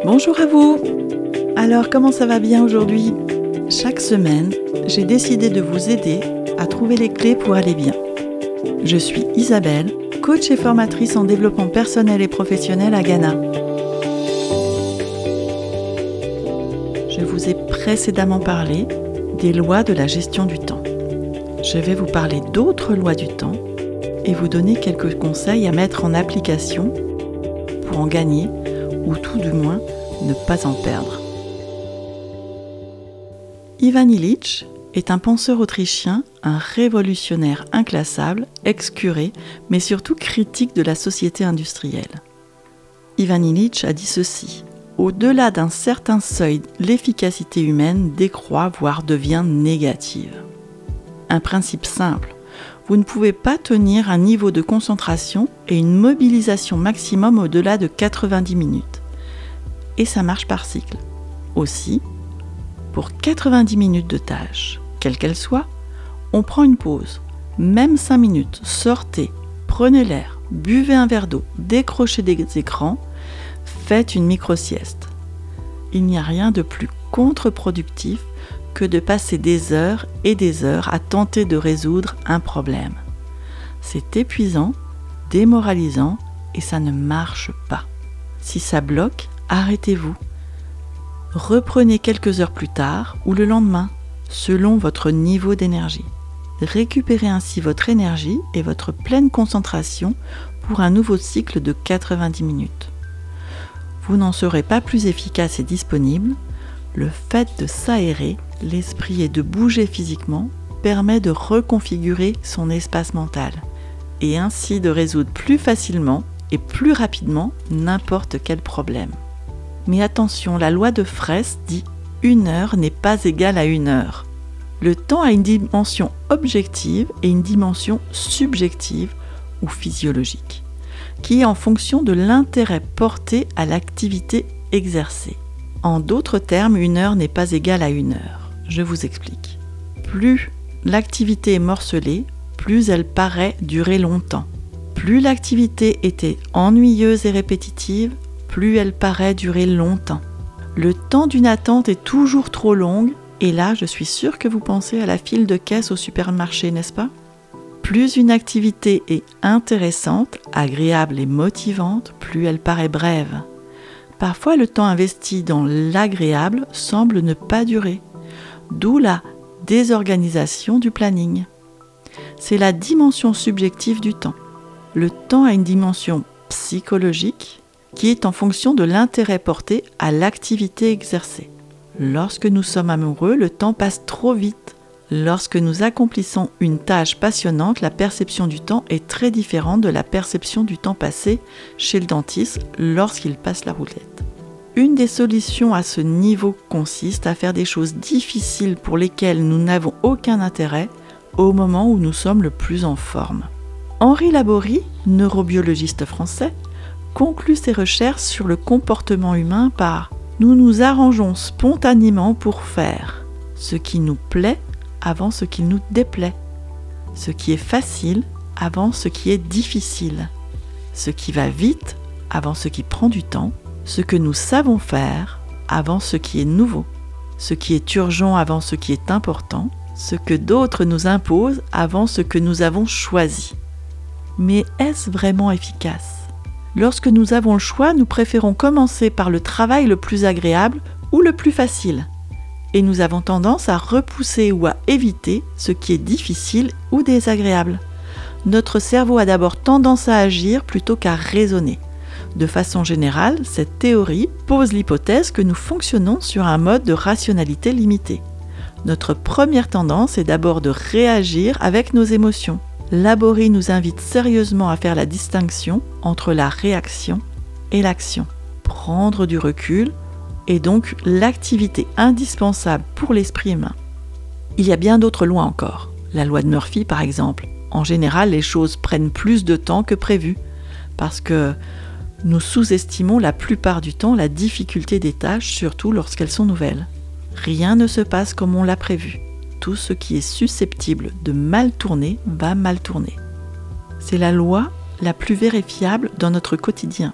Bonjour à vous. Alors, comment ça va bien aujourd'hui ? Chaque semaine, j'ai décidé de vous aider à trouver les clés pour aller bien. Je suis Isabelle, coach et formatrice en développement personnel et professionnel à Ghana. Je vous ai précédemment parlé des lois de la gestion du temps. Je vais vous parler d'autres lois du temps et vous donner quelques conseils à mettre en application pour en gagner ou tout du moins ne pas en perdre. Ivan Illich est un penseur autrichien, un révolutionnaire inclassable, excurré, mais surtout critique de la société industrielle. Ivan Illich a dit ceci : au-delà d'un certain seuil, l'efficacité humaine décroît, voire devient négative. Un principe simple. Vous ne pouvez pas tenir un niveau de concentration et une mobilisation maximum au-delà de 90 minutes. Et ça marche par cycle. Aussi, pour 90 minutes de tâche, quelle qu'elle soit, on prend une pause, même 5 minutes, sortez, prenez l'air, buvez un verre d'eau, décrochez des écrans, faites une micro-sieste. Il n'y a rien de plus contre-productif que de passer des heures et des heures à tenter de résoudre un problème. C'est épuisant, démoralisant et ça ne marche pas. Si ça bloque, arrêtez-vous. Reprenez quelques heures plus tard ou le lendemain, selon votre niveau d'énergie. Récupérez ainsi votre énergie et votre pleine concentration pour un nouveau cycle de 90 minutes. Vous n'en serez pas plus efficace et disponible. Le fait de s'aérer l'esprit et de bouger physiquement permet de reconfigurer son espace mental et ainsi de résoudre plus facilement et plus rapidement n'importe quel problème. Mais attention, la loi de Fraisse dit « 1 heure n'est pas égale à 1 heure ». Le temps a une dimension objective et une dimension subjective ou physiologique, qui est en fonction de l'intérêt porté à l'activité exercée. En d'autres termes, 1 heure n'est pas égale à 1 heure. Je vous explique. Plus l'activité est morcelée, plus elle paraît durer longtemps. Plus l'activité était ennuyeuse et répétitive, plus elle paraît durer longtemps. Le temps d'une attente est toujours trop longue, et là, je suis sûre que vous pensez à la file de caisse au supermarché, n'est-ce pas ? Plus une activité est intéressante, agréable et motivante, plus elle paraît brève. Parfois, le temps investi dans l'agréable semble ne pas durer, d'où la désorganisation du planning. C'est la dimension subjective du temps. Le temps a une dimension psychologique qui est en fonction de l'intérêt porté à l'activité exercée. Lorsque nous sommes amoureux, le temps passe trop vite. Lorsque nous accomplissons une tâche passionnante, la perception du temps est très différente de la perception du temps passé chez le dentiste lorsqu'il passe la roulette. Une des solutions à ce niveau consiste à faire des choses difficiles pour lesquelles nous n'avons aucun intérêt au moment où nous sommes le plus en forme. Henri Laborie, neurobiologiste français, conclut ses recherches sur le comportement humain par « Nous nous arrangeons spontanément pour faire ce qui nous plaît avant ce qui nous déplaît, ce qui est facile avant ce qui est difficile, ce qui va vite avant ce qui prend du temps, ce que nous savons faire avant ce qui est nouveau, ce qui est urgent avant ce qui est important, ce que d'autres nous imposent avant ce que nous avons choisi. » Mais est-ce vraiment efficace ? Lorsque nous avons le choix, nous préférons commencer par le travail le plus agréable ou le plus facile. Et nous avons tendance à repousser ou à éviter ce qui est difficile ou désagréable. Notre cerveau a d'abord tendance à agir plutôt qu'à raisonner. De façon générale, cette théorie pose l'hypothèse que nous fonctionnons sur un mode de rationalité limité. Notre première tendance est d'abord de réagir avec nos émotions. Laborie nous invite sérieusement à faire la distinction entre la réaction et l'action. Prendre du recul est donc l'activité indispensable pour l'esprit humain. Il y a bien d'autres lois encore. La loi de Murphy, par exemple. En général, les choses prennent plus de temps que prévu, parce que nous sous-estimons la plupart du temps la difficulté des tâches, surtout lorsqu'elles sont nouvelles. Rien ne se passe comme on l'a prévu. Tout ce qui est susceptible de mal tourner va mal tourner. C'est la loi la plus vérifiable dans notre quotidien.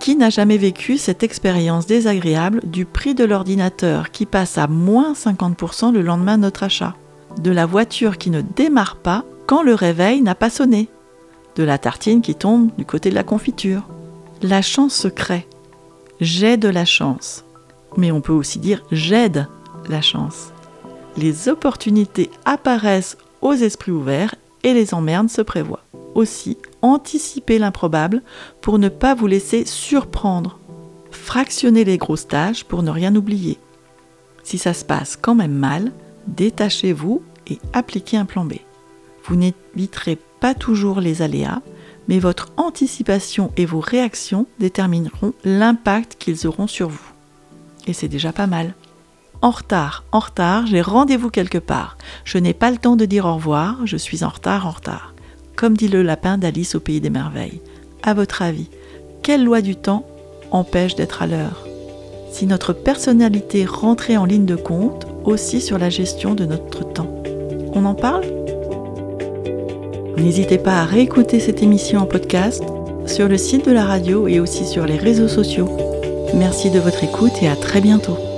Qui n'a jamais vécu cette expérience désagréable du prix de l'ordinateur qui passe à moins 50% le lendemain de notre achat, de la voiture qui ne démarre pas quand le réveil n'a pas sonné, de la tartine qui tombe du côté de la confiture? La chance se crée. J'ai de la chance. Mais on peut aussi dire j'aide la chance. Les opportunités apparaissent aux esprits ouverts et les emmerdes se prévoient. Aussi, anticipez l'improbable pour ne pas vous laisser surprendre. Fractionnez les grosses tâches pour ne rien oublier. Si ça se passe quand même mal, détachez-vous et appliquez un plan B. Vous n'éviterez pas toujours les aléas, mais votre anticipation et vos réactions détermineront l'impact qu'ils auront sur vous. Et c'est déjà pas mal. En retard, j'ai rendez-vous quelque part. Je n'ai pas le temps de dire au revoir, je suis en retard. Comme dit le lapin d'Alice au Pays des Merveilles. À votre avis, quelle loi du temps empêche d'être à l'heure? Si notre personnalité rentrait en ligne de compte aussi sur la gestion de notre temps. On en parle? N'hésitez pas à réécouter cette émission en podcast sur le site de la radio et aussi sur les réseaux sociaux. Merci de votre écoute et à très bientôt.